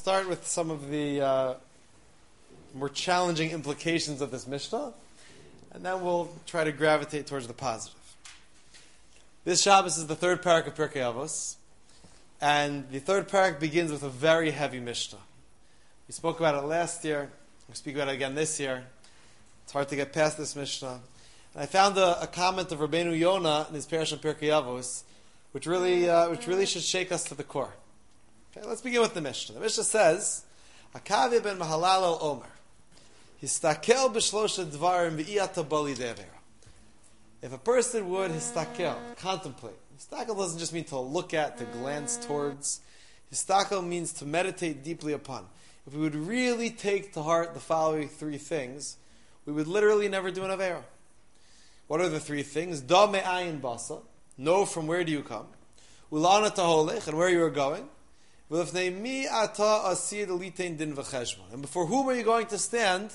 start with some of the more challenging implications of this Mishnah, and then we'll try to gravitate towards the positive. This Shabbos is the third parak of Pirkei Avos, and the third parak begins with a very heavy Mishnah. We spoke about it last year. We'll speak about it again this year. It's hard to get past this Mishnah. And I found a comment of Rabbeinu Yonah in his Parish of Pirkei Avos, which really should shake us to the core. Okay, let's begin with the Mishnah. The Mishnah says, "Akavi ben Mahalal el Omer, histakel b'shlosha dvarim v'iyata bali de'avera." If a person would histakel, contemplate. Histakel doesn't just mean to look at, to glance towards. Histakel means to meditate deeply upon. If we would really take to heart the following three things, we would literally never do an avera. What are the three things? Da me'ayin basa, know from where do you come. Ulana taholech, and where you are going. V'lefnei mi ata asid litein din v'cheshbon, and before whom are you going to stand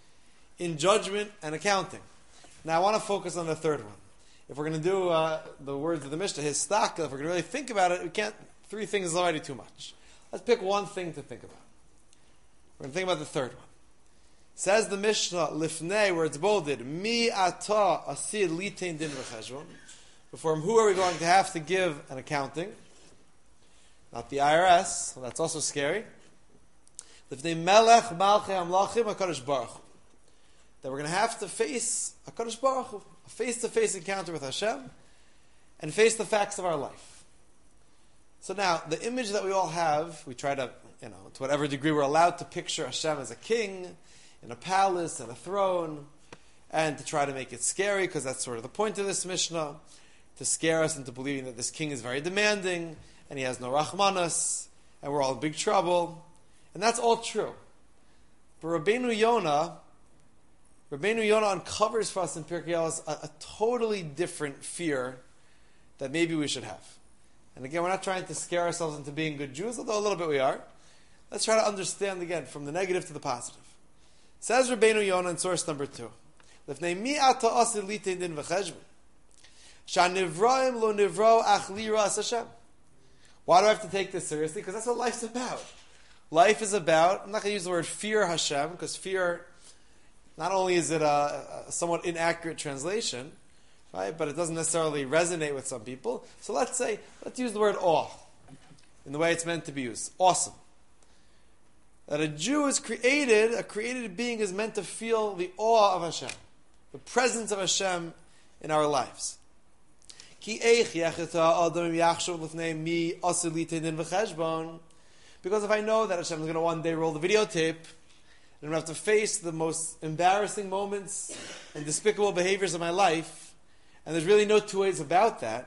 in judgment and accounting? Now I want to focus on the third one. If we're going to do the words of the Mishnah, histakel, if we're going to really think about it, we can't. Three things is already too much. Let's pick one thing to think about. We're going to think about the third one. Says the Mishnah, lifnei, where it's bolded, mi ata asid litein din v'cheshbon. Before who are we going to have to give an accounting? Not the IRS. Well, that's also scary. Lifnei melech malchei amlachim HaKadosh Baruch Hu. That we're going to have to face HaKadosh Baruch Hu, a face-to-face encounter with Hashem, and face the facts of our life. So now, the image that we all have, we try to, to whatever degree we're allowed to picture Hashem as a king, in a palace, and a throne, and to try to make it scary, because that's sort of the point of this Mishnah, to scare us into believing that this king is very demanding, and he has no rachmanas, and we're all in big trouble. And that's all true. But Rabbeinu Yonah uncovers for us in Pirkei Avos a totally different fear that maybe we should have. And again, we're not trying to scare ourselves into being good Jews, although a little bit we are. Let's try to understand again from the negative to the positive. Says Rabbeinu Yonah in source number 2. Lifnei mi ata asid litein din v'cheshbon. Shanivraim lo nivro ach liras Hashem. Why do I have to take this seriously? Because that's what life's about. Life is about, I'm not going to use the word fear Hashem, because fear, not only is it a somewhat inaccurate translation, right, but it doesn't necessarily resonate with some people. So let's use the word awe in the way it's meant to be used. Awesome. That a Jew is created, a created being is meant to feel the awe of Hashem, the presence of Hashem in our lives. Because if I know that Hashem is going to one day roll the videotape, and I'm going to have to face the most embarrassing moments and despicable behaviors of my life, and there's really no two ways about that,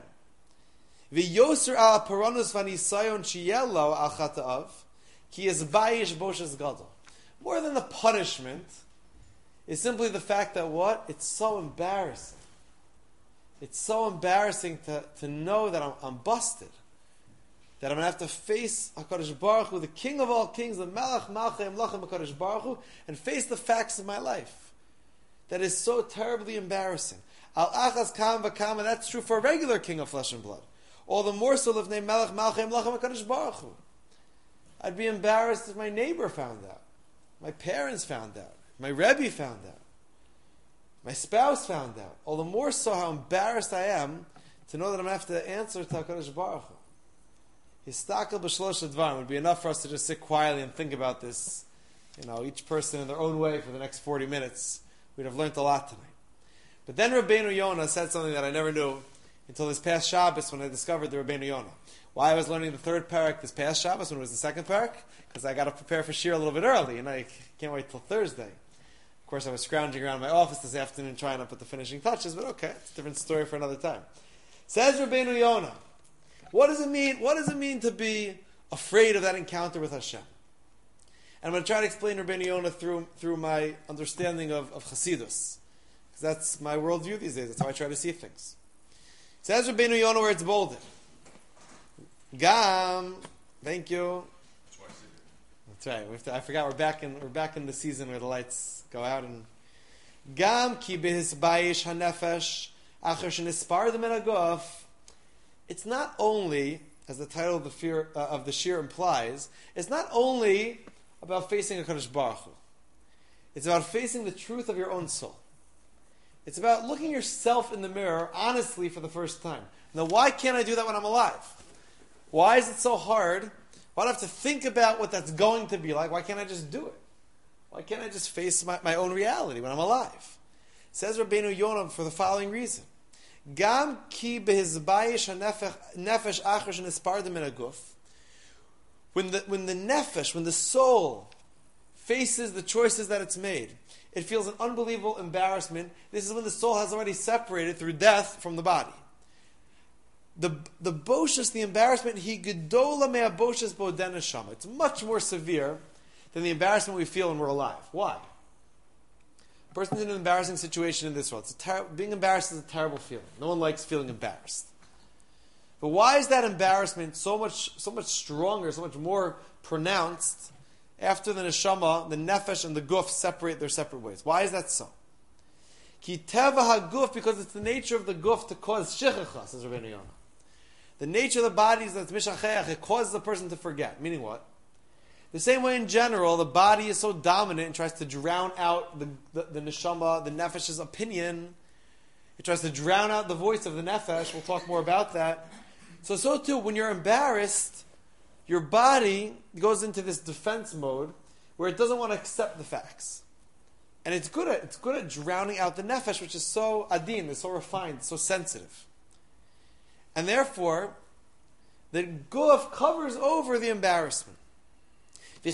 more than the punishment is simply the fact that what? It's so embarrassing. It's so embarrassing to know that I'm busted. That I'm going to have to face HaKadosh Baruch Hu, the King of all kings, the Melech Malchei Amlachim HaKadosh Baruch Hu, and face the facts of my life. That is so terribly embarrassing. Al achas kam v'kam, and that's true for a regular king of flesh and blood. All the more so lifnei Melech Malchei Amlachim HaKadosh Baruch Hu. I'd be embarrassed if my neighbor found out, my parents found out, my Rebbe found out, my spouse found out. All the more so how embarrassed I am to know that I'm going to have to answer to HaKadosh Baruch Hu. Histakel b'shlosha dvarim would be enough for us to just sit quietly and think about this, each person in their own way for the next 40 minutes. We'd have learned a lot tonight. But then Rabbeinu Yonah said something that I never knew until this past Shabbos when I discovered the Rabbeinu Yonah. Why I was learning the third parak this past Shabbos when it was the second parak? Because I got to prepare for Shir a little bit early, and I can't wait till Thursday. Of course, I was scrounging around my office this afternoon trying to put the finishing touches, but okay, it's a different story for another time. Says Rabbeinu Yonah, what does it mean? What does it mean to be afraid of that encounter with Hashem? And I'm going to try to explain Rabbeinu Yonah through my understanding of Chassidus, because that's my worldview these days. That's how I try to see things. Says Rabbeinu Yonah where it's bolded. Gam, thank you. That's right. I forgot we're back in the season where the lights go out. And Gam ki behisbayish hanefesh acher shenispar the menagov. It's not only as the title of the shir implies, is not only about facing HaKadosh Baruch Hu. It's about facing the truth of your own soul. It's about looking yourself in the mirror honestly for the first time. Now, why can't I do that when I'm alive? Why is it so hard? Why do I have to think about what that's going to be like? Why can't I just do it? Why can't I just face my own reality when I'm alive? Says Rabbeinu Yonah for the following reason. Gam ki behizbayish nefesh achar shenispardim min haguf. When the nefesh, when the soul faces the choices that it's made, it feels an unbelievable embarrassment. This is when the soul has already separated through death from the body. The boshus, the embarrassment, he gedola mea boshus boden neshama. It's much more severe than the embarrassment we feel when we're alive. Why? A person's in an embarrassing situation in this world. Being embarrassed is a terrible feeling. No one likes feeling embarrassed. But why is that embarrassment so much stronger, so much more pronounced after the neshama, the nefesh, and the guf separate their separate ways? Why is that so? Ki teva haguf, because it's the nature of the guf to cause shichacha, says Rabbeinu Yonah. The nature of the body is that it's mishacheach, it causes the person to forget. Meaning what? The same way in general, the body is so dominant and tries to drown out the neshama, the nefesh's opinion. It tries to drown out the voice of the nefesh. We'll talk more about that. So too, when you're embarrassed, your body goes into this defense mode where it doesn't want to accept the facts. And it's good at drowning out the nefesh, which is so adin, it's so refined, so sensitive. And therefore, the guf covers over the embarrassment. So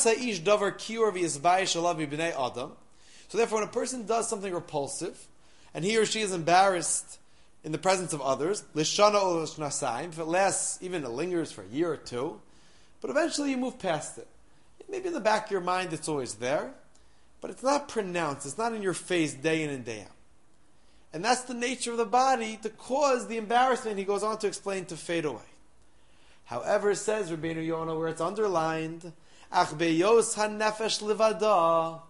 therefore, when a person does something repulsive, and he or she is embarrassed in the presence of others, if it lasts, even it lingers for a year or two, but eventually you move past it. Maybe in the back of your mind it's always there, but it's not pronounced, it's not in your face day in and day out. And that's the nature of the body to cause the embarrassment, he goes on to explain, to fade away. However, says Rabbeinu Yonah, where it's underlined, Ach beyos hanefesh livada.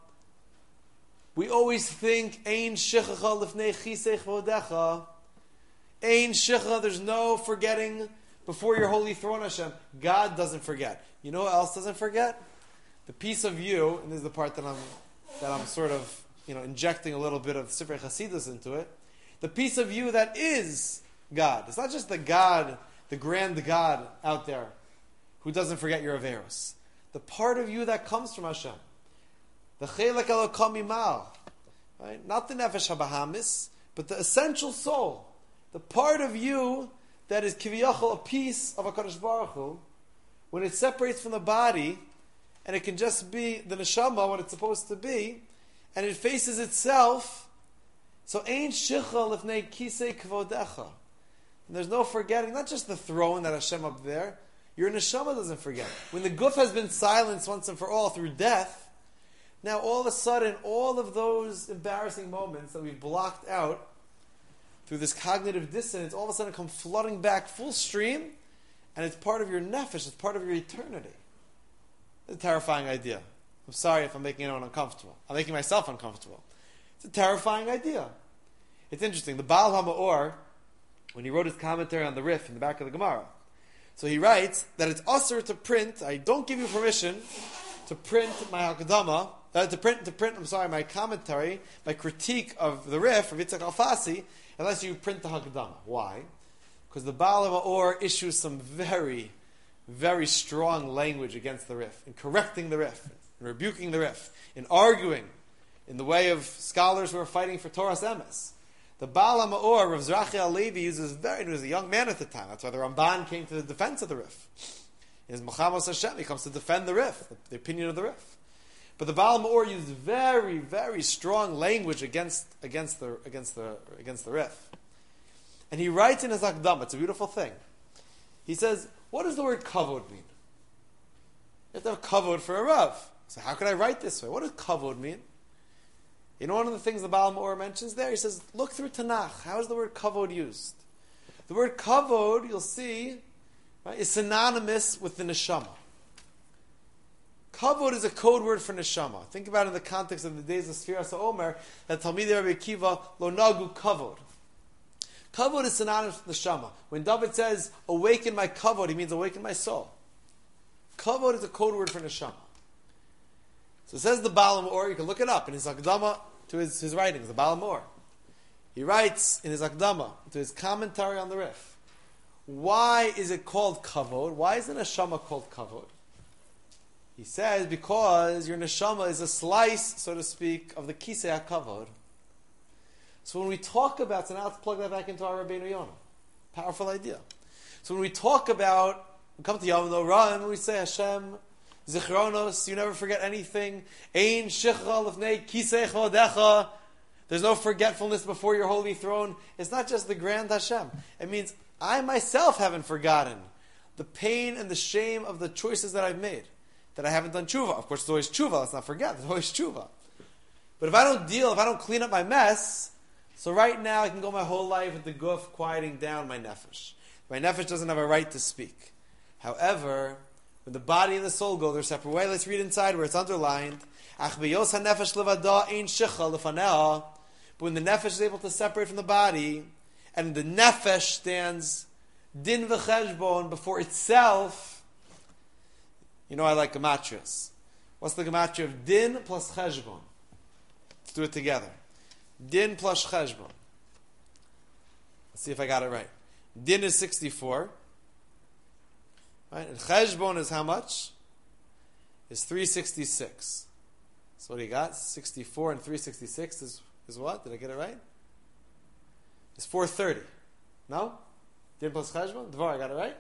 We always think, Ein shichacha lifnei chisei chvodecha. Ein shichacha, there's no forgetting before your holy throne, Hashem. God doesn't forget. You know what else doesn't forget? The piece of you, and this is the part that I'm sort of, injecting a little bit of Sifrei Chasidus into it. The piece of you that is God. It's not just the God, the grand God out there who doesn't forget your Averos. The part of you that comes from Hashem. The Chelek Elokam Imal. Right? Not the Nefesh HaBahamis, but the essential soul. The part of you that is Kiviyachol, a piece of HaKadosh Baruch Hu, when it separates from the body, and it can just be the neshama, what it's supposed to be, and it faces itself. So Ein Shicha Lifnei Kisei Kvodecha. And there's no forgetting, not just the throne that Hashem up there, your neshama doesn't forget. When the guf has been silenced once and for all through death, now all of a sudden, all of those embarrassing moments that we've blocked out through this cognitive dissonance, all of a sudden come flooding back full stream, and it's part of your nefesh, it's part of your eternity. It's a terrifying idea. I'm sorry if I'm making anyone uncomfortable. I'm making myself uncomfortable. It's a terrifying idea. It's interesting. The Baal HaMa'or, when he wrote his commentary on the Rif in the back of the Gemara, so he writes that it's usher to print, I don't give you permission to print my Hakadama, my commentary, my critique of the Rif, of Yitzhak Alfasi, unless you print the Hakadama. Why? Because the Baal HaMa'or issues some very, very strong language against the Rif, in correcting the Rif, in rebuking the Rif, in arguing in the way of scholars who are fighting for Torah's emes. The Baal HaMa'or, Rav Zrachi HaLevi, he was a young man at the time. That's why the Ramban came to the defense of the Rif. In his Mechamas Hashem, he comes to defend the Rif, the opinion of the Rif. But the Baal HaMa'or used very, very strong language against the Rif. And he writes in his Akdama, it's a beautiful thing. He says, what does the word kavod mean? You have to have kavod for a Rav. So how could I write this way? What does kavod mean? You know one of the things the Baal HaMa'or mentions there? He says, look through Tanakh. How is the word kavod used? The word kavod, you'll see, right, is synonymous with the neshama. Kavod is a code word for neshama. Think about it in the context of the days of Sfiras HaOmer, that Talmidei Rabbi Akiva lo nagu kavod. Kavod is synonymous with neshama. When David says, awaken my kavod, he means awaken my soul. Kavod is a code word for neshama. So it says the Baal HaMaor, you can look it up in his Akdama to his writings, the Baal HaMaor. He writes in his Akdama, to his commentary on the Rif, why is it called kavod? Why is the neshama called kavod? He says, because your neshama is a slice, so to speak, of the kisei HaKavod. So when we talk about, so now let's plug that back into our Rabbeinu Yonah. Powerful idea. So when we talk about, we come to Yom Norah and we say, Hashem, Zichronos, you never forget anything. Ein shichra lefnei kisei chodecha. There's no forgetfulness before your holy throne. It's not just the grand Hashem. It means I myself haven't forgotten the pain and the shame of the choices that I've made. That I haven't done tshuva. Of course, there's always tshuva. Let's not forget. There's always tshuva. But if I don't clean up my mess, so right now I can go my whole life with the guf quieting down my nefesh. My nefesh doesn't have a right to speak. However, when the body and the soul go their separate way, let's read inside where it's underlined. Ach b'yos hanefesh levada ein shicha lefanea. But when the nefesh is able to separate from the body, and the nefesh stands din v'cheshbon before itself. You know I like gematrias. What's the gematria of din plus cheshbon? Let's do it together. Din plus cheshbon. Let's see if I got it right. Din is 64. Right? And cheshbon is how much? Is 366. So what do you got? 64 and 366 is what? Did I get it right? It's 430. No? Din plus cheshbon? Dvar, I got it right?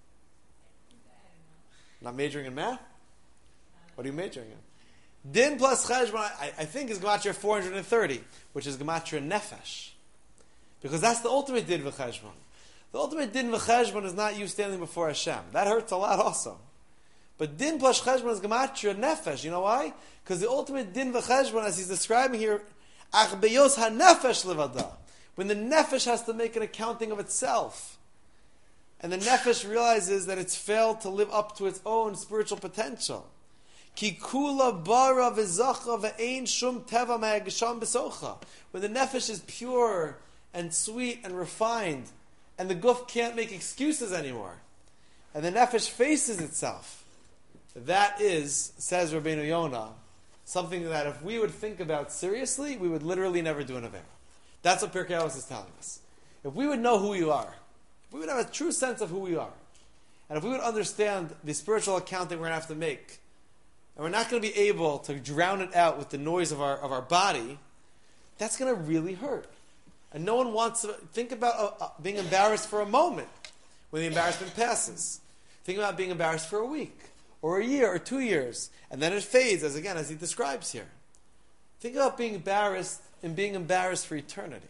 Not majoring in math? What are you majoring in? Din plus cheshbon, I think is gematria 430, which is gematria nefesh. Because that's the ultimate din v'cheshbon. The ultimate din v'cheshbon is not you standing before Hashem. That hurts a lot also. But din plus cheshbon is gematria nefesh. You know why? Because the ultimate din v'cheshbon, as he's describing here, ach beyos ha-nefesh levada. When the nefesh has to make an accounting of itself. And the nefesh realizes that it's failed to live up to its own spiritual potential. Ki kula bara v'zacha v'ein shum teva me'agasham b'socha. When the nefesh is pure and sweet and refined, and the guf can't make excuses anymore, and the nefesh faces itself, that is, says Rabbeinu Yonah, something that if we would think about seriously, we would literally never do an Avera. That's what Pirkei Avos is telling us. If we would know who we are, if we would have a true sense of who we are, and if we would understand the spiritual accounting we're going to have to make, and we're not going to be able to drown it out with the noise of our body, that's going to really hurt. And no one wants to think about being embarrassed for a moment when the embarrassment passes. Think about being embarrassed for a week, or a year, or 2 years, and then it fades, as he describes here. Think about being embarrassed and being embarrassed for eternity.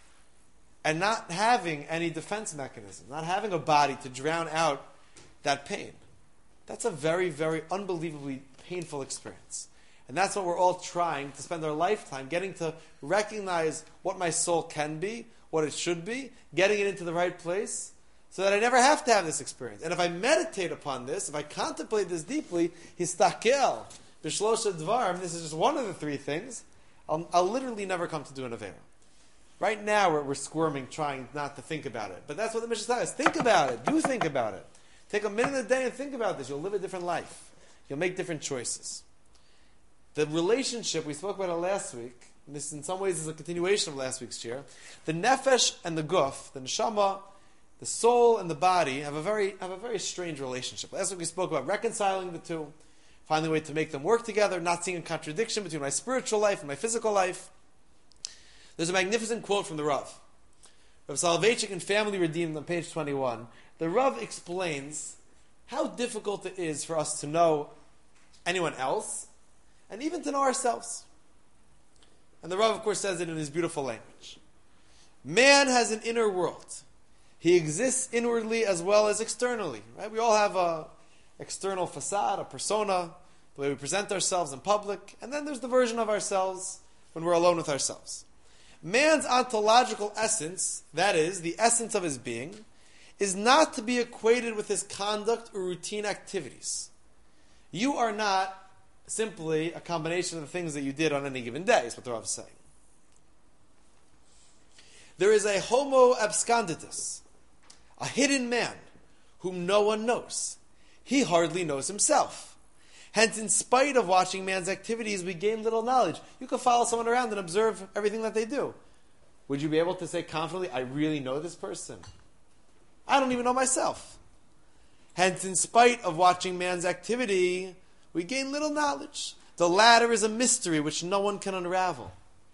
And not having any defense mechanism, not having a body to drown out that pain. That's a very, very unbelievably painful experience. And that's what we're all trying to spend our lifetime, getting to recognize what my soul can be, what it should be, getting it into the right place, so that I never have to have this experience. And if I meditate upon this, if I contemplate this deeply, histakel, b'shlosha dvarim, this is just one of the three things, I'll literally never come to do an Avera. Right now we're squirming, trying not to think about it. But that's what the Mishnah says. Think about it. Do think about it. Take a minute a day and think about this. You'll live a different life. You'll make different choices. The relationship, we spoke about it last week, and this in some ways is a continuation of last week's share. The nefesh and the guf, the neshama, the soul and the body have a very strange relationship. Last week we spoke about reconciling the two, finding a way to make them work together, not seeing a contradiction between my spiritual life and my physical life. There's a magnificent quote from the Rav. Rav Soloveitchik in Family Redeemed on page 21. The Rav explains how difficult it is for us to know anyone else, and even to know ourselves. And the Rav, of course, says it in his beautiful language. Man has an inner world. He exists inwardly as well as externally. Right? We all have an external facade, a persona, the way we present ourselves in public, and then there's the version of ourselves when we're alone with ourselves. Man's ontological essence, that is, the essence of his being, is not to be equated with his conduct or routine activities. You are not simply a combination of the things that you did on any given day, is what the Rav is saying. There is a homo absconditus, a hidden man, whom no one knows. He hardly knows himself. Hence, in spite of watching man's activities, we gain little knowledge. You can follow someone around and observe everything that they do. Would you be able to say confidently, I really know this person? I don't even know myself. Hence, in spite of watching man's activity, we gain little knowledge. The latter is a mystery which no one can unravel.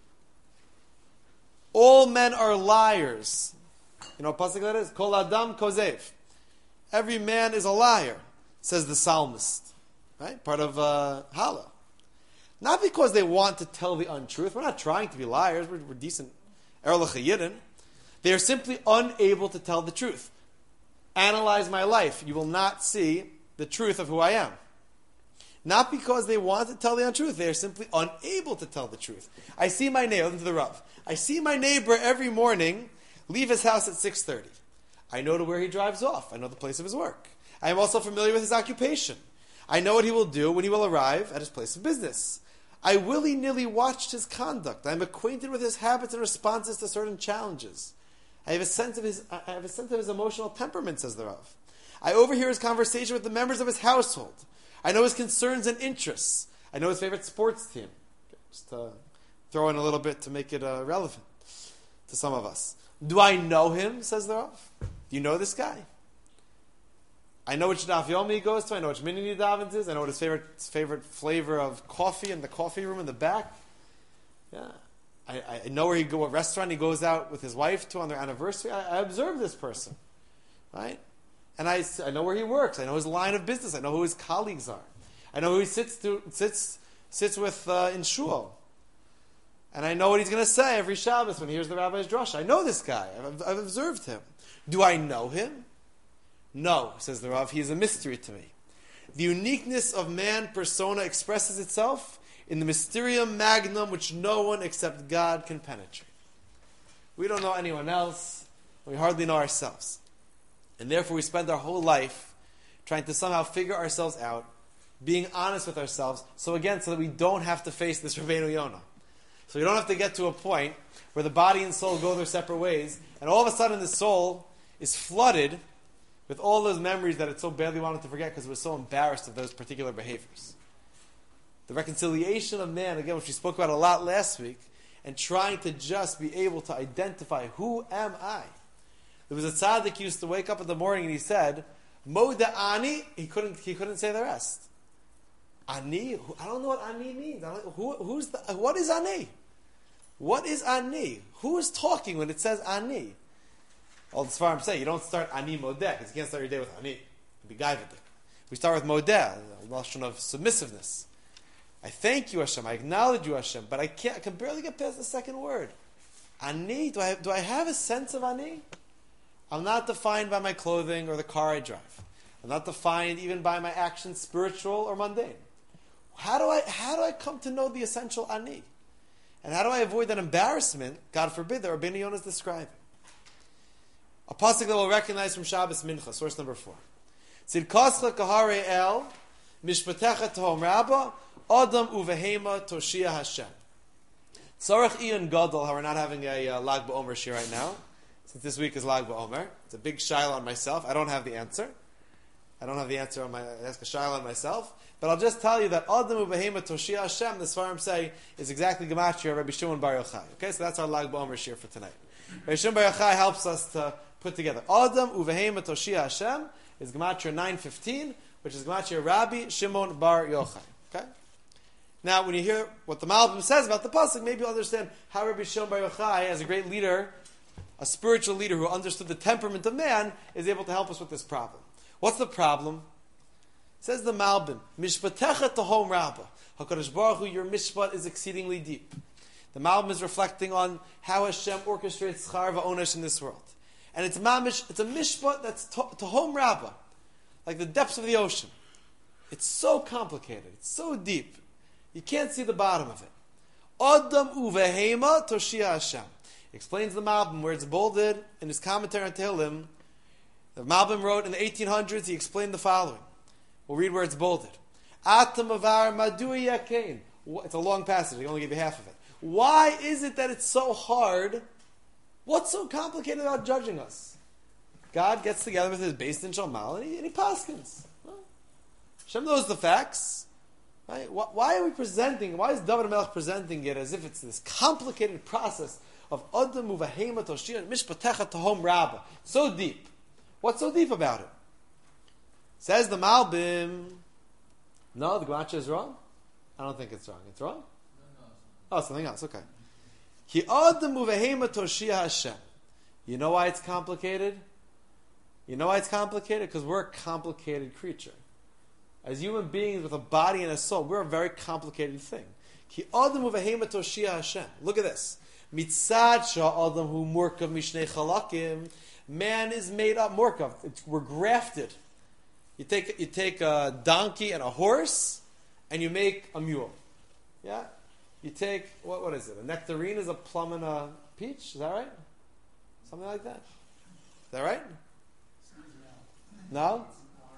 All men are liars. You know what pasuk that is? Kol adam kozev. Every man is a liar, says the psalmist. Right? Part of Hala. Not because they want to tell the untruth. We're not trying to be liars. We're decent. They are simply unable to tell the truth. Analyze my life. You will not see the truth of who I am. Not because they want to tell the untruth. They are simply unable to tell the truth. I see my neighbor, listen to the Rav. I see my neighbor every morning leave his house at 6:30. I know to where he drives off. I know the place of his work. I am also familiar with his occupation. I know what he will do when he will arrive at his place of business. I willy-nilly watched his conduct. I am acquainted with his habits and responses to certain challenges. I have a sense of his emotional temperament, says the Rav. I overhear his conversation with the members of his household. I know his concerns and interests. I know his favorite sports team. Just to throw in a little bit to make it relevant to some of us. Do I know him, says the Rav? Do you know this guy? I know which daf yomi he goes to. I know which minyan he davens is. I know what his favorite flavor of coffee in the coffee room in the back. Yeah, I know where what restaurant he goes out with his wife to on their anniversary. I observe this person, right? And I know where he works. I know his line of business. I know who his colleagues are. I know who he sits with in shul. And I know what he's going to say every Shabbos when he hears the rabbi's drasha. I know this guy. I've observed him. Do I know him? No, says the Rav. He is a mystery to me. The uniqueness of man persona expresses itself in the mysterium magnum which no one except God can penetrate. We don't know anyone else. We hardly know ourselves. And therefore we spend our whole life trying to somehow figure ourselves out, being honest with ourselves, so that we don't have to face this Rabbeinu Yonah. So we don't have to get to a point where the body and soul go their separate ways, and all of a sudden the soul is flooded with all those memories that it so badly wanted to forget because it was so embarrassed of those particular behaviors. The reconciliation of man, again, which we spoke about a lot last week, and trying to just be able to identify, who am I? There was a tzaddik who used to wake up in the morning and he said, Moda Ani, he couldn't say the rest. Ani? I don't know what Ani means. What is Ani? What is Ani? Who is talking when it says Ani? All the Sfarim say, you don't start Ani Modeh, because you can't start your day with Ani. It'd be Gaivadik. We start with Modeh, a notion of submissiveness. I thank you, Hashem. I acknowledge you, Hashem. But I can barely get past the second word. Ani, do I have a sense of Ani? I'm not defined by my clothing or the car I drive. I'm not defined even by my actions, spiritual or mundane. How do I come to know the essential Ani? And how do I avoid that embarrassment, God forbid, that Rabbeinu Yonah is describing? A pasuk that we'll recognize from Shabbos Mincha, source number 4. Tzidkascha kahare el, mishpatecha tohom rabba, adam uvehema toshia Hashem. Tzarech Ian Gadol, how we're not having a Lag BaOmer shir right now, since this week is Lag BaOmer. It's a big shaila on myself. I don't have the answer. I ask a shaila on myself. But I'll just tell you that Adam Ubehema Toshia Hashem, the Sfarim say, is exactly Gematria Rabbi Shimon Bar Yochai. Okay, so that's our Lag BaOmer shir for tonight. Rabbi Shimon Bar Yochai helps us to put together. Adam Ubehema Toshia Hashem is Gematria 9:15, which is Gematria Rabbi Shimon Bar Yochai. Okay? Now, when you hear what the Malbim says about the pasuk, maybe you'll understand how Rabbi Shimon Bar Yochai, as a great leader, a spiritual leader who understood the temperament of man, is able to help us with this problem. What's the problem? Says the Malbim, Mishpatecha Tahom Rabba. HaKadosh Baruch Hu, your mishpat is exceedingly deep. The Malbim is reflecting on how Hashem orchestrates Schar Va'onesh in this world. And it's a mishpat that's Tahom Rabba, like the depths of the ocean. It's so complicated, it's so deep. You can't see the bottom of it. Adam Uvehema Toshia Hashem. Explains the Malbim where it's bolded in his commentary on Tehillim. The Malbim wrote in the 1800s, he explained the following. We'll read where it's bolded. Atam avar madui yakein. It's a long passage, I only give you half of it. Why is it that it's so hard What's so complicated about judging us? God gets together with his Beis Din Shamal and he paskins. Hashem knows the facts. Right? Why are we presenting? Why is David HaMelech presenting it as if it's this complicated process of Adam Uvahema Toshia and Mishpatecha Tahom Rabbah? So deep. What's so deep about it? Says the Malbim. No, the Gematria is wrong? I don't think it's wrong. It's wrong? Oh, something else. Okay. Ki Adam Uvahema Toshia Hashem. You know why it's complicated? You know why it's complicated? Because we're a complicated creature. As human beings with a body and a soul, we're a very complicated thing. Ki Adam Uvahema Toshia Hashem. Look at this. Mitzad Sha Adam Hu Murkav Mishnei Chalakim. Man is made up Murkav. We're grafted. You take a donkey and a horse, and you make a mule. Yeah? You take, what is it? A nectarine is a plum and a peach? Is that right? Something like that. Is that right? No?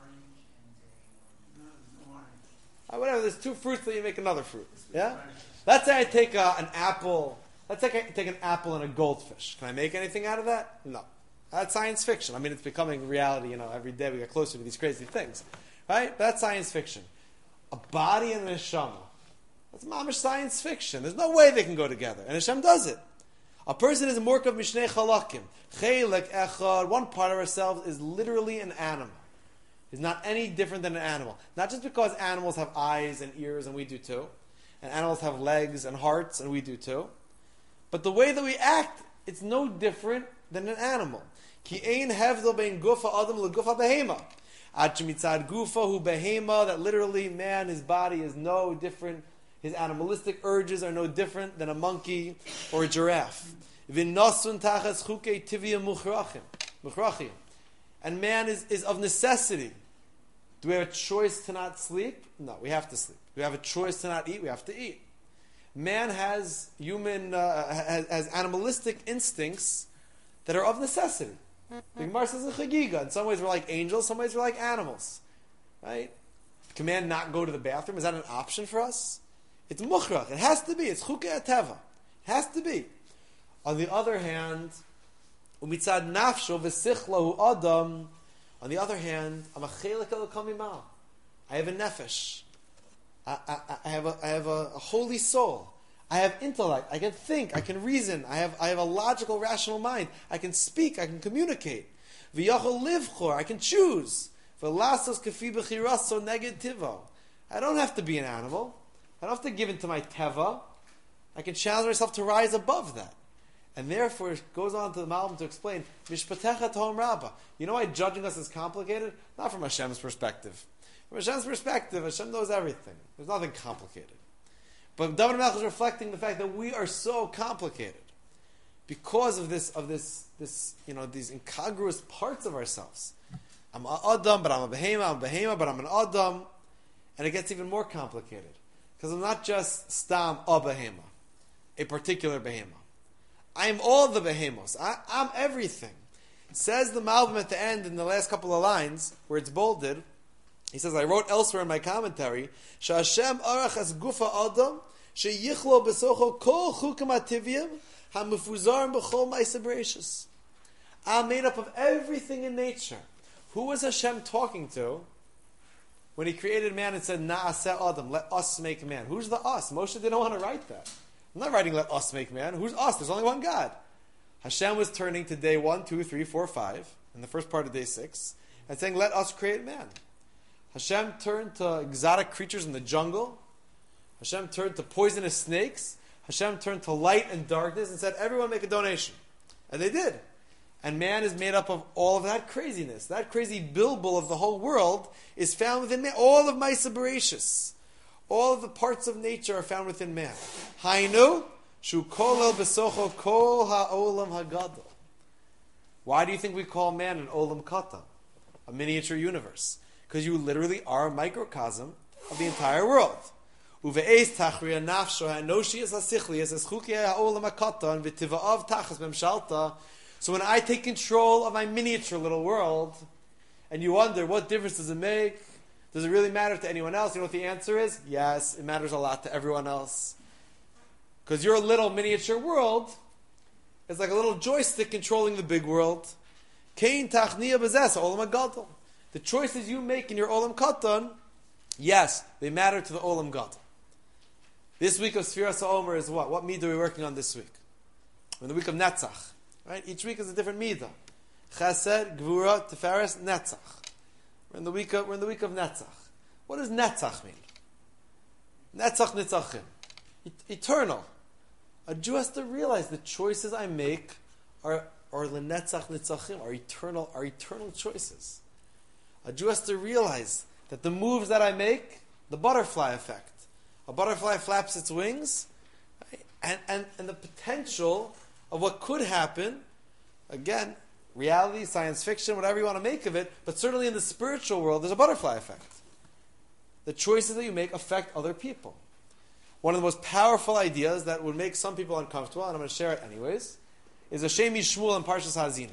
Whatever, there's two fruits that you make another fruit. Yeah? Let's say I take an apple. Let's say I take an apple and a goldfish. Can I make anything out of that? No. That's science fiction. I mean, it's becoming reality, every day we get closer to these crazy things. Right? But that's science fiction. A body and a neshama. That's mamish science fiction. There's no way they can go together. And Hashem does it. A person is a murkav mishnei chalakim. Chelek echad. One part of ourselves is literally an animal. It's not any different than an animal. Not just because animals have eyes and ears, and we do too. And animals have legs and hearts, and we do too. But the way that we act, it's no different than an animal. Ki ein hevdel bein gufa adam legufa behema. Ad shemitzad gufa hu behema. That literally man, his body is no different. His animalistic urges are no different than a monkey or a giraffe. V'in nasun tachas chukei tivya muchrachim. And man is of necessity. Do we have a choice to not sleep? No, we have to sleep. Do we have a choice to not eat? We have to eat. Man has has animalistic instincts that are of necessity. The Gemara says in Chagiga, in some ways we're like angels, some ways we're like animals. Right? Command not go to the bathroom, is that an option for us? It's mukhrach. It has to be. It's chukei ateva. It has to be. On the other hand, umitzad nafsho v'sichlahu adam. On the other hand, I'm a chelik elokam imal. I have a nefesh. I have a holy soul. I have intellect. I can think. I can reason. I have a logical, rational mind. I can speak. I can communicate. V'yachol livchor. I can choose. V'lasos kefi b'chiraso neged tivo. I don't have to be an animal. I don't have to give in to my teva. I can challenge myself to rise above that. And therefore, it goes on to the Malbim to explain, Mishpatecha Tahom Rabbah. You know why judging us is complicated? Not from Hashem's perspective. From Hashem's perspective, Hashem knows everything. There's nothing complicated. But David HaMelech is reflecting the fact that we are so complicated because of these incongruous parts of ourselves. I'm an Adam, but I'm a Behema, but I'm an Adam. And it gets even more complicated. Because I'm not just Stam a Behema, a particular Behema. I am all the Behemos. I'm everything. Says the Malbim at the end in the last couple of lines, where it's bolded, he says, I wrote elsewhere in my commentary, Sha'Hashem arach as gufa adam, she'yichlo besocho kol chukim ativim, ha'mefuzarim b'chol ma'aseh bereishis. I'm made up of everything in nature. Who was Hashem talking to when he created man and said, Na'aseh adam, let us make man? Who's the us? Moshe didn't want to write that. I'm not writing let us make man. Who's us? There's only one God. Hashem was turning to day 1, 2, 3, 4, 5, in the first part of day 6, and saying, let us create man. Hashem turned to exotic creatures in the jungle. Hashem turned to poisonous snakes. Hashem turned to light and darkness and said, everyone make a donation. And they did. And man is made up of all of that craziness. That crazy bilbil of the whole world is found within man. All of Ma'aseh Bereishis. All of the parts of nature are found within man. Hainu, shu kol el besocho kol ha'olam hagadol. Why do you think we call man an olam katan? A miniature universe. Because you literally are a microcosm of the entire world. Uve'ez tachriya nafsho ha'noshi es ha'sichli es chukei ha'olam ha'katan v'tiva'av tachas b'mshalta. So when I take control of my miniature little world, and you wonder, what difference does it make? Does it really matter to anyone else? You know what the answer is? Yes, it matters a lot to everyone else. Because your little miniature world It's like a little joystick controlling the big world. Kein tachniya b'zeh olam gadol. The choices you make in your olam katan, yes, they matter to the olam gadol. This week of Sfiras HaOmer is what? What midah are we working on this week? We're in the week of Netzach. Right? Each week is a different midah. Chesed, Gvura, Tiferes, Netzach. We're in the week of Netzach. What does Netzach mean? Netzach Nitzachim. Eternal. A Jew has to realize the choices I make are Lenetzach Nitzachim, are eternal choices. A Jew has to realize that the moves that I make, the butterfly effect. A butterfly flaps its wings, right? and the potential of what could happen, again, reality, science fiction, whatever you want to make of it, but certainly in the spiritual world, there's a butterfly effect. The choices that you make affect other people. One of the most powerful ideas that would make some people uncomfortable, and I'm going to share it anyways, is the Shem Yishmuel in Parshas Haazinu.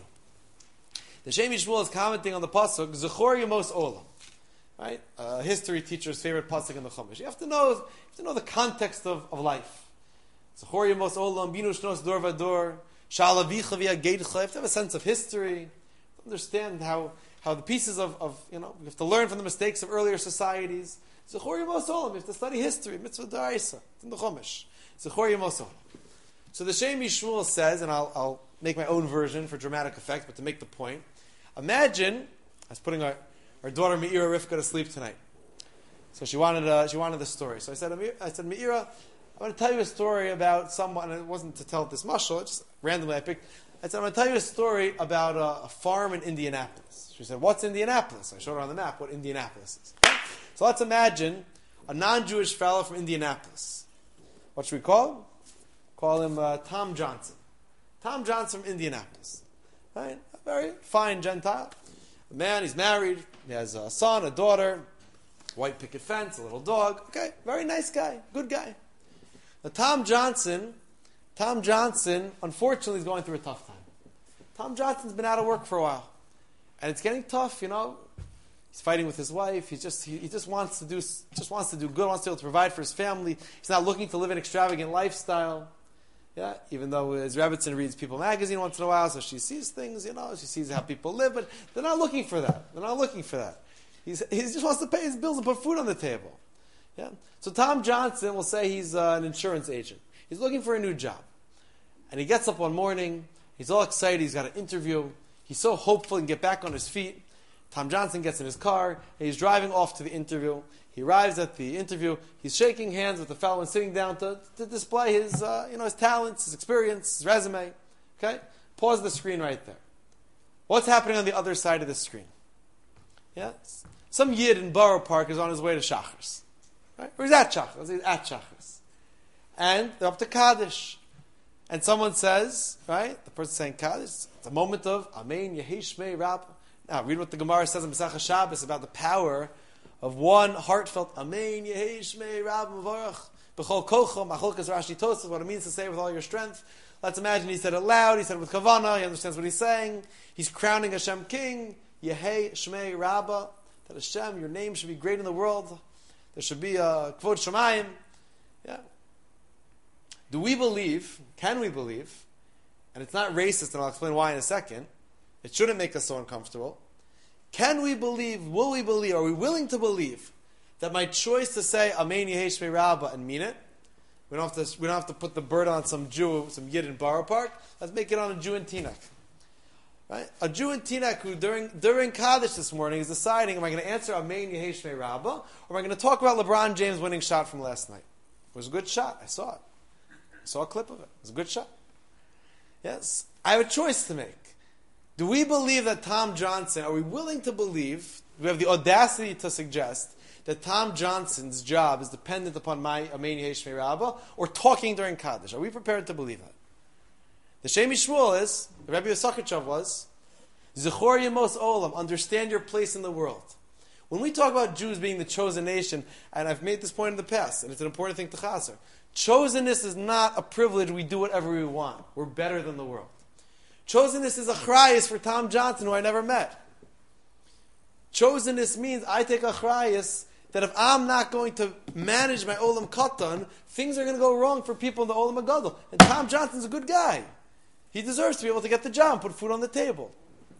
The Shem Yishmuel is commenting on the pasuk Zechor Yemos Olam, right? A history teacher's favorite pasuk in the Chumash. You have to know the context of life. Zechor Yemos Olam, Binu Shnos Dor Vador, Shalavicha V'Yageidcha. You have to have a sense of history, understand how the pieces of you have to learn from the mistakes of earlier societies. Zechor Yemos Olam, you have to study history, mitzvah da'isa, it's in the Chumash. Zechor Yemos Olam. So the Shem Yishmuel says, and I'll make my own version for dramatic effect, but to make the point, imagine, I was putting our daughter Meira Rivka to sleep tonight. So she wanted the story. So I said, Meira, I'm going to tell you a story about someone, and it wasn't to tell this mashal, just randomly I picked. I said, I'm going to tell you a story about a farm in Indianapolis. She said, what's Indianapolis? I showed her on the map what Indianapolis is. So let's imagine a non-Jewish fellow from Indianapolis. What should we call him? Call him Tom Johnson. Tom Johnson from Indianapolis. Right? A very fine Gentile. A man, he's married, he has a son, a daughter, white picket fence, a little dog. Okay, very nice guy, good guy. Now Tom Johnson, unfortunately, is going through a tough time. Tom Johnson's been out of work for a while. And it's getting tough, He's fighting with his wife. He just wants to do good, wants to be able to provide for his family. He's not looking to live an extravagant lifestyle. Yeah, even though Ms. Rebbitzin reads People magazine once in a while, so she sees things, she sees how people live, but they're not looking for that. He just wants to pay his bills and put food on the table. Yeah. So Tom Johnson will say he's an insurance agent. He's looking for a new job. And he gets up one morning, he's all excited, he's got an interview, he's so hopeful he can get back on his feet. Tom Johnson gets in his car, and he's driving off to the interview. He arrives at the interview, he's shaking hands with the fellow and sitting down to display his his talents, his experience, his resume. Okay? Pause the screen right there. What's happening on the other side of the screen? Yeah? Some yid in Borough Park is on his way to Shachris. Right? Or he's at Shachris. He's at Shachris. And they're up to Kaddish. And someone says, right? The person saying Kaddish, it's a moment of Amen Yehi Shmei Rabbah. Now, read what the Gemara says in Pesach HaShabbos about the power of one heartfelt Amen Yehi Shmei Rabbah Mavarach B'chol Kochom Acholkas Rashi Tosas, what it means to say with all your strength. Let's imagine he said it loud, he said it with Kavanah, he understands what he's saying. He's crowning Hashem King, Yehi Shmei Rabbah, that Hashem, your name should be great in the world. There should be a Kvod Shemayim. Yeah. Can we believe, and it's not racist, and I'll explain why in a second, it shouldn't make us so uncomfortable. Can we believe, will we believe, are we willing to believe that my choice to say Amen Yehi Shmei Rabbah and mean it, we don't have to put the burden on some Jew, some Yid in Borough Park, let's make it on a Jew in Teaneck. Right? A Jew in Teaneck who during Kaddish this morning is deciding, am I going to answer Amen Yehi Shmei Rabbah, or am I going to talk about LeBron James' winning shot from last night? It was a good shot, I saw it. I saw a clip of it. It was a good shot. Yes? I have a choice to make. Do we believe that Tom Johnson, are we willing to believe, we have the audacity to suggest that Tom Johnson's job is dependent upon my Amen Yehi Shmei Rabbah, or talking during Kaddish? Are we prepared to believe that? The Shem Yishmuel is, the Rebbe Yisakharchov was, Zechor Yemos Olam, understand your place in the world. When we talk about Jews being the chosen nation, and I've made this point in the past, and it's an important thing to chazer, chosenness is not a privilege, we do whatever we want. We're better than the world. Chosenness is a chrayas for Tom Johnson, who I never met. Chosenness means I take a chrayas that if I'm not going to manage my olam katan, things are going to go wrong for people in the olam agadol. And Tom Johnson's a good guy. He deserves to be able to get the job and put food on the table.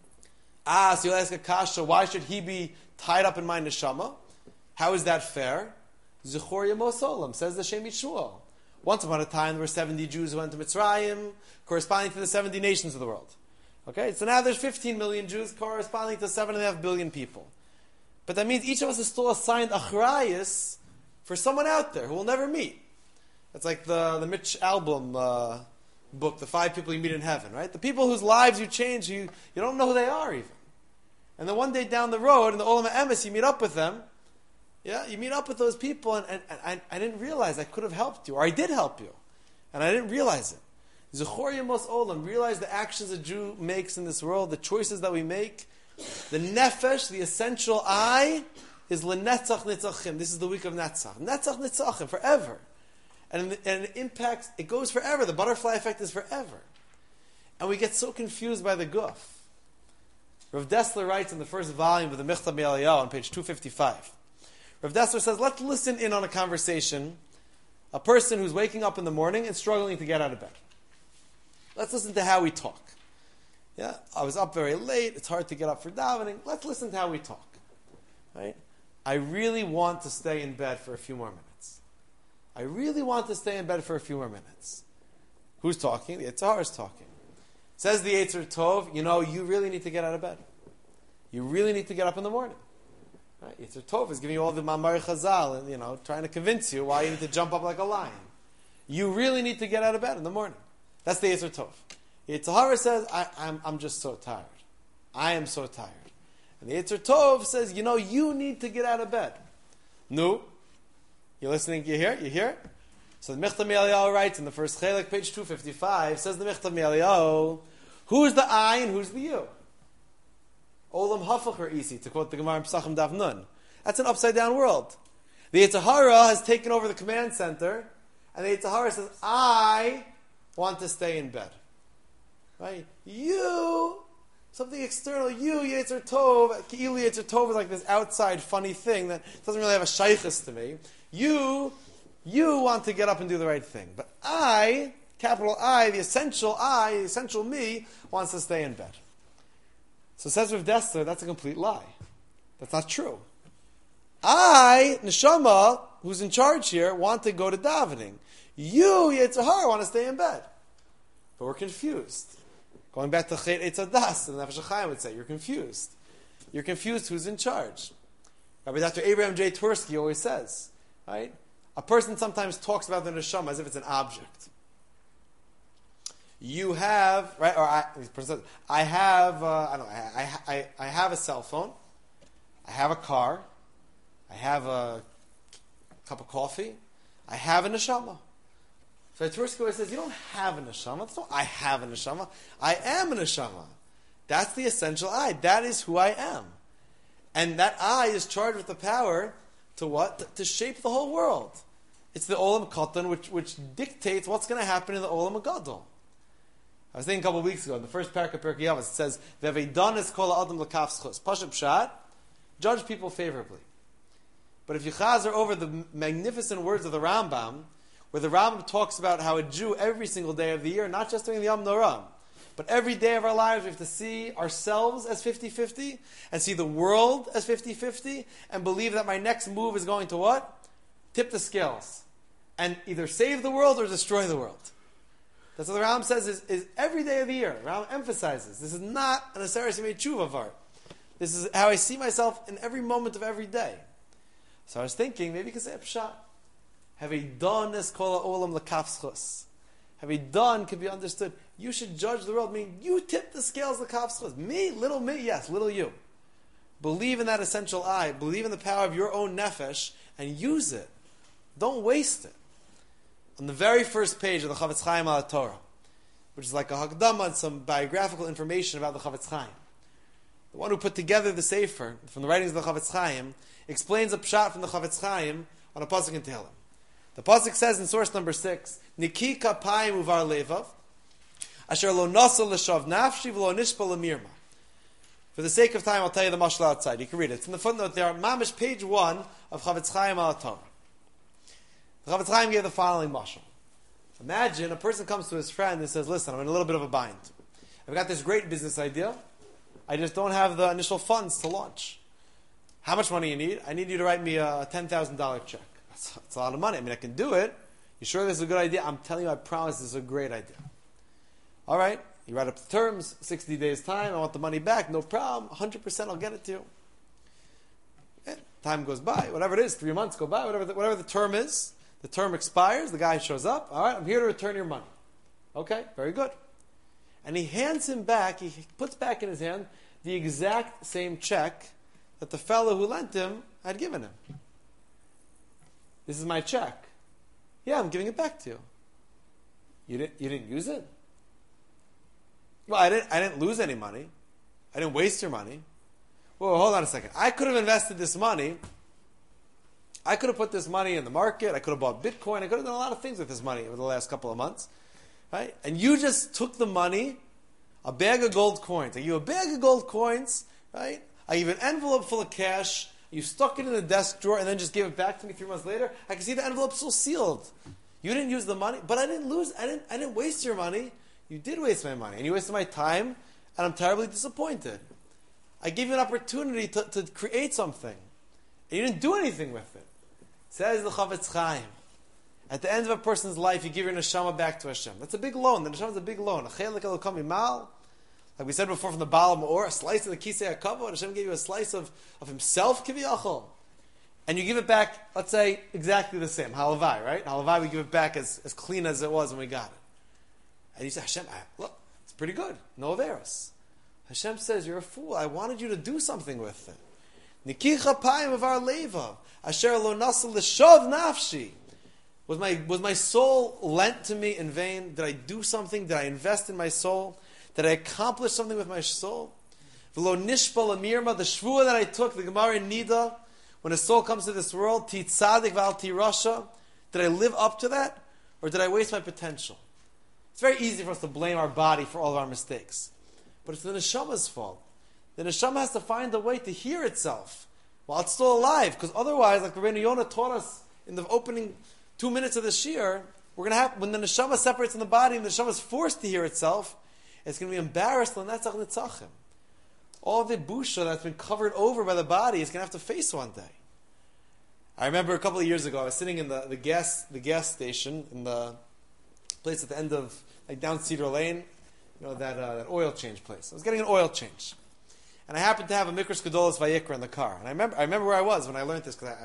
So you'll ask a kasha, why should he be tied up in my neshama? How is that fair? Zechor Yemos Olam, says the Shem Yishuel. Once upon a time, there were 70 Jews who went to Mitzrayim, corresponding to the 70 nations of the world. Okay, so now there's 15 million Jews, corresponding to 7.5 billion people. But that means each of us is still assigned achrayus for someone out there who we'll never meet. That's like the Mitch Albom book, The 5 People You Meet in Heaven, right? The people whose lives you change, you don't know who they are even. And then one day down the road, in the Olam HaEmes, you meet up with them. Yeah, you meet up with those people, and I didn't realize I could have helped you, or I did help you, and I didn't realize it. Zechor Yemos Olam, realize the actions a Jew makes in this world, the choices that we make. The nefesh, the essential I, is lenetzach nitzachim. This is the week of Netzach. Netzach nitzachim, forever. And it impacts, it goes forever. The butterfly effect is forever. And we get so confused by the guf. Rav Dessler writes in the first volume of the Michtav Me'Eliyahu on page 255. Rav Dessler says, let's listen in on a conversation, a person who's waking up in the morning and struggling to get out of bed. Let's listen to how we talk. Yeah, I was up very late, it's hard to get up for davening. Let's listen to how we talk. Right? I really want to stay in bed for a few more minutes. I really want to stay in bed for a few more minutes. Who's talking? The Yetzer Hara is talking. Says the Yetzer Tov, you really need to get out of bed. You really need to get up in the morning. Right? Yetzer Tov is giving you all the Mamar Chazal and, trying to convince you why you need to jump up like a lion. You really need to get out of bed in the morning. That's the Yetzer Tov. Yetzer Hara says, I'm just so tired. I am so tired. And the Yetzer Tov says, you need to get out of bed. No. You're listening? You hear? You hear? So the Michtav Me'Eliyahu writes in the first chelik, page 255, says the Michtav Me'Eliyahu, who's the I and who's the you? Olam hafach or isi, to quote the Gemara in Pesachim Daf Nun. That's an upside down world. The Yetzer Hara has taken over the command center, and the Yetzer Hara says, I want to stay in bed. Right? You, something external, you, Yetzer Tov, Ki'ilu Yetzer Tov is like this outside funny thing that doesn't really have a shaykhus to me. You want to get up and do the right thing. But I, capital I, the essential me, wants to stay in bed. So says Rav Dessler, that's a complete lie. That's not true. I, Neshama, who's in charge here, want to go to davening. You, Yetzer Hara, want to stay in bed. But we're confused. Going back to Chet Eitz Adas, the Nefesh HaChaim would say, you're confused. You're confused who's in charge. Rabbi Dr. Abraham J. Twersky always says, right? A person sometimes talks about the neshama as if it's an object. You have, right? Or I have a cell phone. I have a car. I have a cup of coffee. I have a neshama. So Twersky always says, you don't have a neshama. That's not I have a neshama. I am a neshama. That's the essential I. That is who I am. And that I is charged with the power to what? To shape the whole world. It's the Olam Katan which dictates what's going to happen in the Olam Gadol. I was thinking a couple of weeks ago, in the first parak of Pirkei Avos, it says, V'aveidanis kol ha'adam l'kaf schus. Pashup pshat, judge people favorably. But if you chazer over the magnificent words of the Rambam, where the Rambam talks about how a Jew every single day of the year, not just during the Yom Norah, but every day of our lives, we have to see ourselves as 50-50, and see the world as 50-50, and believe that my next move is going to what? Tip the scales. And either save the world or destroy the world. That's what the Rambam says is every day of the year. The Rambam emphasizes, this is not an Aseres Yemei Tshuva vart. This is how I see myself in every moment of every day. So I was thinking, maybe you could say a pshat. Have a done as kol ha'olam l'kaf schus. Have a done could be understood. You should judge the world, meaning you tip the scales l'kaf schus. Me, yes, little you. Believe in that essential I. Believe in the power of your own nefesh and use it. Don't waste it. On the very first page of the Chavetz Chaim al Torah, which is like a Hakdama and some biographical information about the Chavetz Chaim, the one who put together the Sefer from the writings of the Chavetz Chaim explains a pshat from the Chavetz Chaim on a pasuk in Tehillim. The pasuk says in source number 6, Niki kapayim uvar levav, asher lo nasa l'shav nafshi v'lo nishpa l'mirma. For the sake of time, I'll tell you the mashal outside. You can read it. It's in the footnote there, mamish page 1 of Chavetz Chaim al Torah. The Chavetz Chaim gave the following mashal. Imagine a person comes to his friend and says, listen, I'm in a little bit of a bind. I've got this great business idea. I just don't have the initial funds to launch. How much money you need? I need you to write me a $10,000 check. That's a lot of money. I mean, I can do it. You sure this is a good idea? I'm telling you, I promise this is a great idea. All right. You write up the terms, 60 days time. I want the money back. No problem. 100% I'll get it to you. And time goes by. Whatever it is, 3 months go by. Whatever the term is. The term expires. The guy shows up. All right. I'm here to return your money. Okay. Very good. And he hands him back. He puts back in his hand the exact same check that the fellow who lent him had given him. This is my check. Yeah, I'm giving it back to you. You didn't use it? Well, I didn't lose any money. I didn't waste your money. Well, hold on a second. I could have invested this money. I could have put this money in the market. I could have bought Bitcoin. I could have done a lot of things with this money over the last couple of months. Right? And you just took the money, a bag of gold coins. I give you a bag of gold coins, right? I give you an envelope full of cash. You stuck it in the desk drawer and then just gave it back to me 3 months later. I can see the envelope still sealed. You didn't use the money, but I didn't lose. I didn't waste your money. You did waste my money, and you wasted my time, and I'm terribly disappointed. I gave you an opportunity to create something, and you didn't do anything with it. Says the Chavetz Chaim. At the end of a person's life, you give your neshama back to Hashem. That's a big loan. The neshama is a big loan. Like we said before from the Baal Ma'or, a slice of the Kisei HaKavod. Hashem gave you a slice of Himself, Kiviyachol. And you give it back, let's say, exactly the same. Halavai, right? Halavai, we give it back as clean as it was when we got it. And you say, Hashem, look, it's pretty good. No averos. Hashem says, you're a fool. I wanted you to do something with it. Nikicha payim of our leva. Asher lo nasal l'shov nafshi. Was my soul lent to me in vain? Did I do something? Did I invest in my soul? Did I accomplish something with my soul? V'lo nishpa l'amirma, the shvua that I took, the Gemara in Nida, when a soul comes to this world, ti tzadik v'al ti rasha, did I live up to that? Or did I waste my potential? It's very easy for us to blame our body for all of our mistakes. But it's the neshama's fault. The neshama has to find a way to hear itself while it's still alive. Because otherwise, like Rabbeinu Yonah taught us in the opening 2 minutes of the shiur, we're going to have, when the neshama separates from the body and the neshama is forced to hear itself, it's going to be embarrassed. All the busha that's been covered over by the body is going to have to face one day. I remember a couple of years ago, I was sitting in the gas station in the place at the end of, like down Cedar Lane, that oil change place. I was getting an oil change. And I happened to have a Mikras Gedolos Vayikra in the car. And I remember where I was when I learned this, because I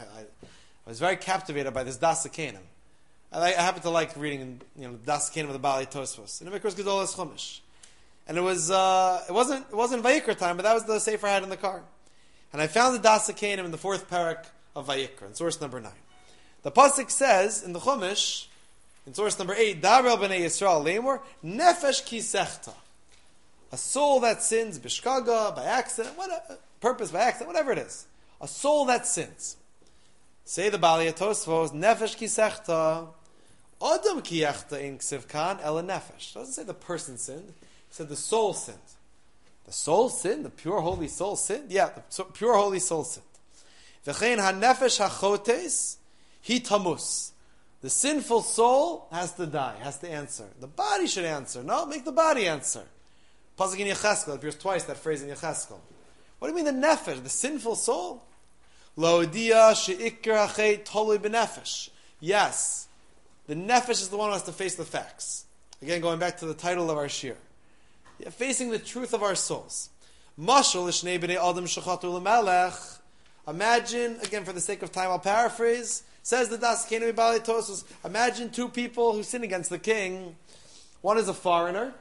was very captivated by this Das Kenim. I happened to like reading, Das Kenim of the Baalei Tosfos in the Mikras Gedolos Chumash. And it wasn't Vayikra time, but that was the sefer I had in the car. And I found the Das Kenim in the 4th parak of Vayikra, in source number 9. The pasuk says in the Chumash, in source number 8, Darel b'nei Yisrael lemor nefesh kisechta, a soul that sins bishkaga, by accident, purpose, by accident, whatever it is, a soul that sins. Say the Baalei Tosfos, nefesh kisechta, adam kiyechta in ksivkan ela nefesh. Doesn't say the person sinned. It said the soul sinned. The soul sinned. The pure holy soul sinned. Yeah, the pure holy soul sinned. V'chein hanefesh hachotes hi tamus. The sinful soul has to die, has to answer. The body should answer. No, make the body answer. Pasuk in Yecheskel, it appears twice, that phrase in Yecheskel. What do you mean the nefesh, the sinful soul? Lo dia she'ikr hachet tolui b'nefesh. Yes, the nefesh is the one who has to face the facts. Again, going back to the title of our shiur. Yeah, facing the truth of our souls. Mashal l'shnei b'nei adam shechatu l'melech. Imagine, again for the sake of time, I'll paraphrase. Says the Das Kenim Baalei Tosfos, imagine 2 people who sin against the king. One is a foreigner,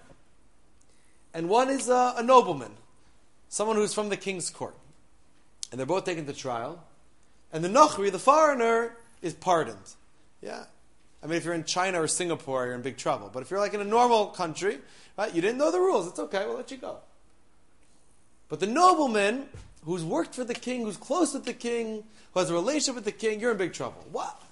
and one is a nobleman, someone who's from the king's court. And they're both taken to trial. And the Nochri, the foreigner, is pardoned. Yeah. I mean, if you're in China or Singapore, you're in big trouble. But if you're like in a normal country, right, you didn't know the rules, it's okay, we'll let you go. But the nobleman, who's worked for the king, who's close with the king, who has a relationship with the king, you're in big trouble. What?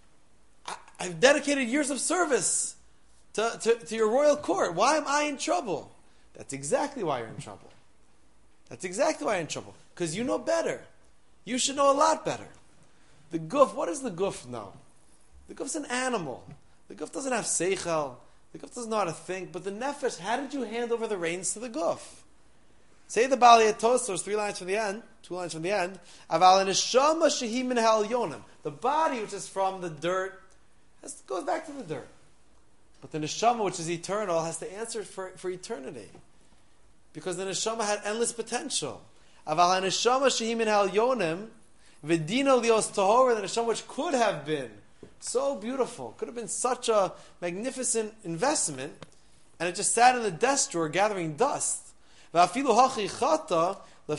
I've dedicated years of service to your royal court. Why am I in trouble? That's exactly why you're in trouble. That's exactly why you're in trouble. Because you know better. You should know a lot better. The guf, what does the guf know? The guf's an animal. The guf doesn't have seichel. The guf doesn't know how to think. But the nefesh, how did you hand over the reins to the guf? Say the Bali Atosos, 3 lines from the end, 2 lines from the end. Aval neshama shehi min ha'elyonim. The body, which is from the dirt, goes back to the dirt. But the neshama, which is eternal, has to answer for eternity. Because the neshama had endless potential. Aval neshama shehi min ha'elyonim, v'dino lios tahora, the neshama which could have been so beautiful, could have been such a magnificent investment, and it just sat in the desk drawer gathering dust. The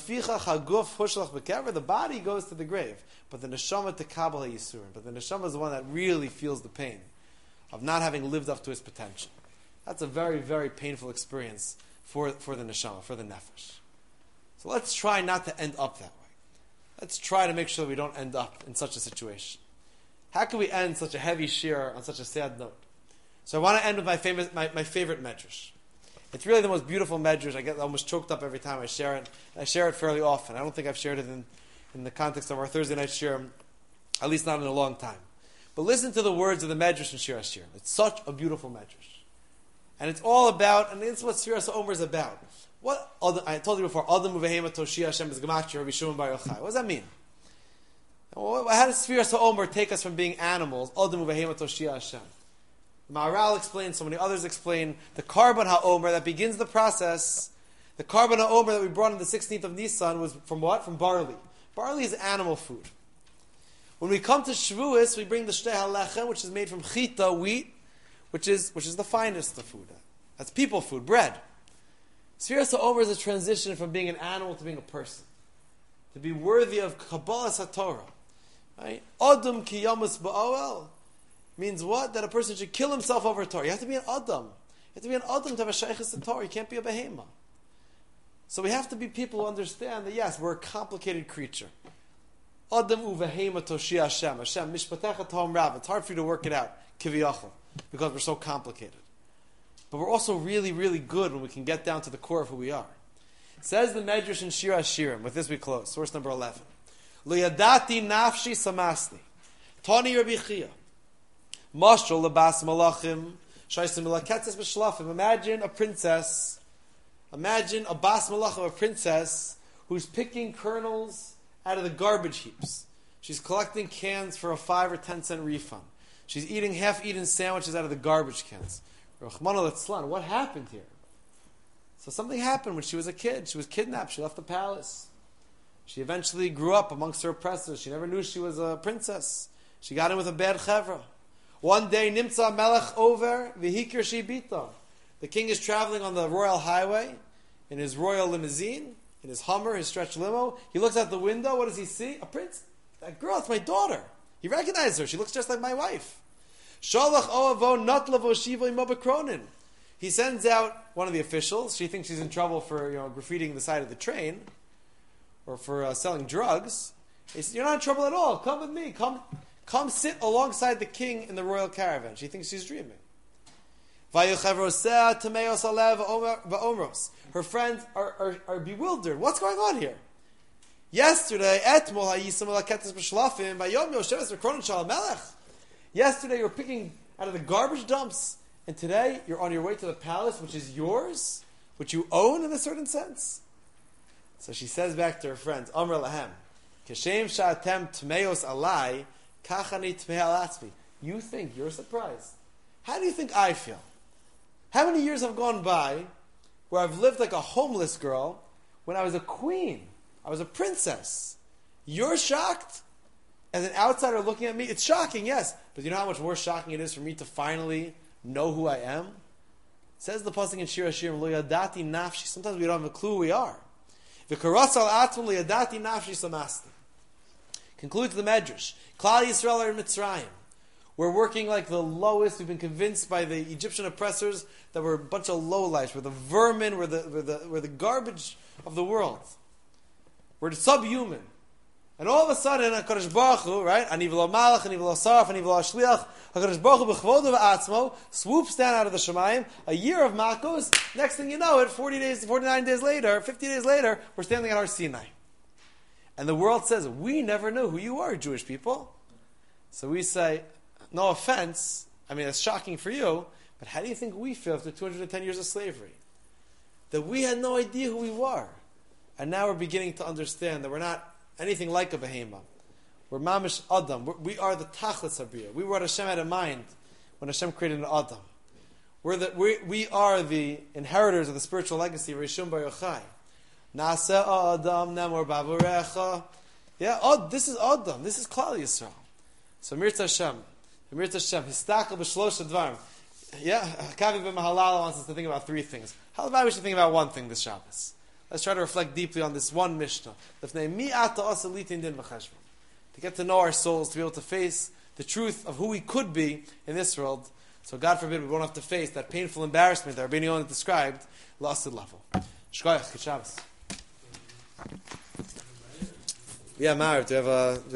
body goes to the grave, but the neshama to kabbalah yisurim. But the neshama is the one that really feels the pain of not having lived up to his potential. That's a very, very painful experience for the neshama, for the nefesh. So let's try not to end up that way. Let's try to make sure we don't end up in such a situation. How can we end such a heavy shir on such a sad note? So I want to end with my favorite medrash. It's really the most beautiful medrash. I get almost choked up every time I share it. And I share it fairly often. I don't think I've shared it in the context of our Thursday night shir, at least not in a long time. But listen to the words of the medrash in Shir HaShirim. It's such a beautiful medrash. And it's all about, and this is what Sfiras HaOmer is about. I told you before, Adam Uvehema Toshia Hashem is Gematria Rabbi Shimon Bar Yochai. What does that mean? How does Sfiras HaOmer take us from being animals? Adam Uvehema Toshia Hashem. The Maharal explains, so many others explain, the Karban HaOmer that begins the process. The Karban HaOmer that we brought on the 16th of Nisan was from what? From barley. Barley is animal food. When we come to Shavuos, we bring the Shtei HaLechem, which is made from chita, wheat, which is the finest of food. That's people food, bread. Sfiras HaOmer is a transition from being an animal to being a person. To be worthy of Kabbalas HaTorah. Right? Adam ki yamas ba'oel means what? That a person should kill himself over Torah. You have to be an Adam. You have to be an Adam to have a shaykhis to Torah. You can't be a behema. So we have to be people who understand that yes, we're a complicated creature. Adam uvehema toshia Hashem. Hashem, mishpatecha toham rav. It's hard for you to work it out, kiviyachol, because we're so complicated. But we're also really, really good when we can get down to the core of who we are. Says the Medrash in Shir HaShirim. With this we close. Source number 11. Lo yadati nafshi samasni. Tani Rabbi Chia. Mashal lebas malachim. Shaisim elaketzes b'shlafim. Imagine a princess. Imagine a bas malachim, a princess, who's picking kernels out of the garbage heaps. She's collecting cans for a 5 or 10 cent refund. She's eating half-eaten sandwiches out of the garbage cans. Rachmana litzlan, what happened here? So something happened when she was a kid. She was kidnapped. She left the palace. She eventually grew up amongst her oppressors. She never knew she was a princess. She got in with a bad chevra. One day, Nimtza Melech over v'hikir shibita. The king is traveling on the royal highway in his royal limousine, in his Hummer, his stretch limo. He looks out the window. What does he see? A prince. That girl, it's my daughter. He recognizes her. She looks just like my wife. Shalach oavo natlavo shiva imabakronin. He sends out one of the officials. She thinks she's in trouble for graffitiing the side of the train or for selling drugs. He says, "You're not in trouble at all. Come with me. Come sit alongside the king in the royal caravan." She thinks she's dreaming. Her friends are bewildered. What's going on here? Yesterday, yesterday you were picking out of the garbage dumps, and today you're on your way to the palace, which is yours, which you own in a certain sense. So she says back to her friends, Amr lahem, Keshem sha'atem tmeos alai, kachani tmei alatzmi. You think you're surprised. How do you think I feel? How many years have gone by where I've lived like a homeless girl when I was a queen? I was a princess. You're shocked? As an outsider looking at me, it's shocking, yes. But you know how much more shocking it is for me to finally know who I am? It says the pasuk in Shir HaShirim, Lo yadati nafshi. Sometimes we don't have a clue who we are. V'karas al atzmon lo yadati nafshi samasti. Concludes the Medrash. Klal Yisrael are in Mitzrayim. We're working like the lowest. We've been convinced by the Egyptian oppressors that we're a bunch of lowlifes. We're the vermin. We're the garbage of the world. We're subhuman. And all of a sudden, HaKadosh Baruch Hu, right? Ani v'lo malach, ani v'lo saraf, ani v'lo shliach. HaKadosh Baruch Hu b'chvodo v'atzmo swoops down out of the Shemayim. A year of Makos. Next thing you know it, 49 days later, 50 days later, we're standing at Har Sinai. And the world says, we never knew who you are, Jewish people. So we say, no offense, I mean, that's shocking for you, but how do you think we feel after 210 years of slavery? That we had no idea who we were. And now we're beginning to understand that we're not anything like a behemoth. We're mamish Adam. We are the tachlis habriya. We were what Hashem had in mind when Hashem created an Adam. We are the inheritors of the spiritual legacy of Rishon Bar Yochai. Nasa Adam Namor Baburecha. Yeah, this is Adam. This is Klal Yisrael. So Mirza Hashem, Histakel b'shlosh advarim. Yeah, Kavi b'Mahalal wants us to think about three things. How about we should think about one thing this Shabbos? Let's try to reflect deeply on this one Mishnah. To get to know our souls, to be able to face the truth of who we could be in this world. So God forbid we won't have to face that painful embarrassment that Rabbeinu Yonah described, lost level. Shkoyach, good Shabbos. Yeah, Mar, do you have a...